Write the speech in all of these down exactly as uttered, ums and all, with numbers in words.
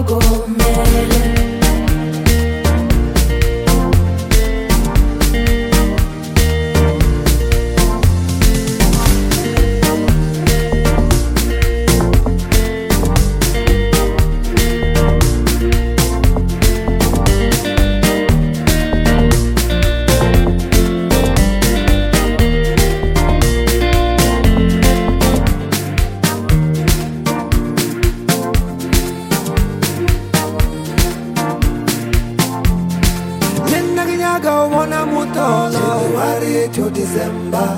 hlokomele. January to December,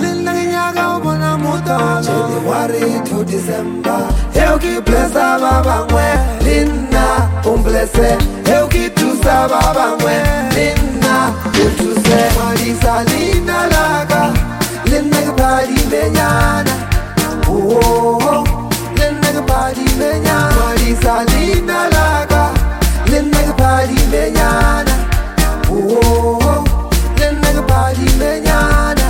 January to December. Eu que blessa babangwe, Linna um blesse. Eu que tu sababangwe, Linna tu se. Marisa Linna laga, Linna que pari menyana. Oh oh, Linna que pari menyana. Marisa Linna laga, Linna que pari menyana. Oh oh. Party mañana.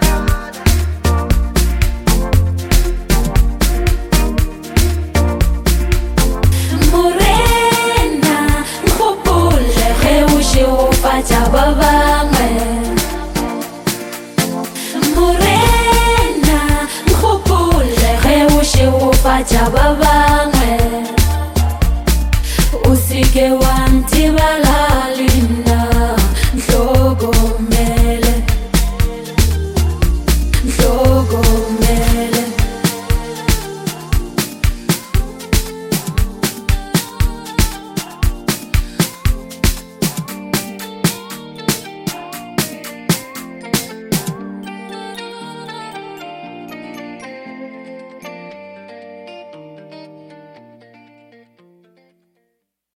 Morena, nkgopole ge o šeofatša ba bangwe. Morena, nkgopole ge o šeofatša ba bangwe. O se ke wa ntebala